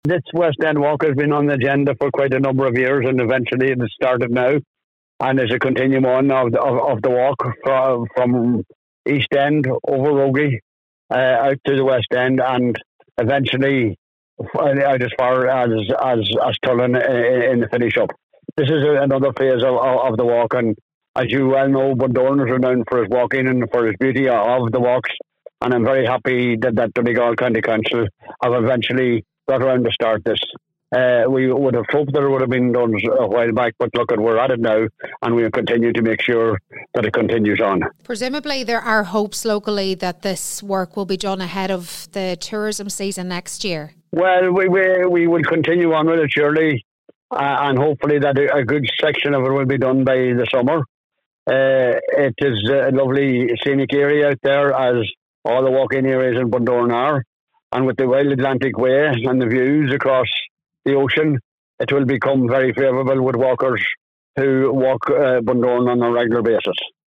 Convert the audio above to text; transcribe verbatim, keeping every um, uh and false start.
This West End Walk has been on the agenda for quite a number of years, and eventually it has started now. And there's a continuum on of the, of, of the walk from, from East End over Rogie uh, out to the West End, and eventually out as far as as, as Tullen in, in the finish up. This is another phase of, of the walk, and as you well know, Bundoran is renowned for his walking and for his beauty of the walks. And I'm very happy that, that Donegal County Council have eventually got around to start this. Uh, we would have hoped that it would have been done a while back, but look, we're at it now, and we'll continue to make sure that it continues on. Presumably there are hopes locally that this work will be done ahead of the tourism season next year. Well, we we, we will continue on with it, surely, uh, and hopefully that a, a good section of it will be done by the summer. Uh, it is a lovely scenic area out there, as all the walking areas in Bundoran are, and with the Wild Atlantic Way and the views across the ocean, it will become very favourable with walkers who walk uh, Bundoran on a regular basis.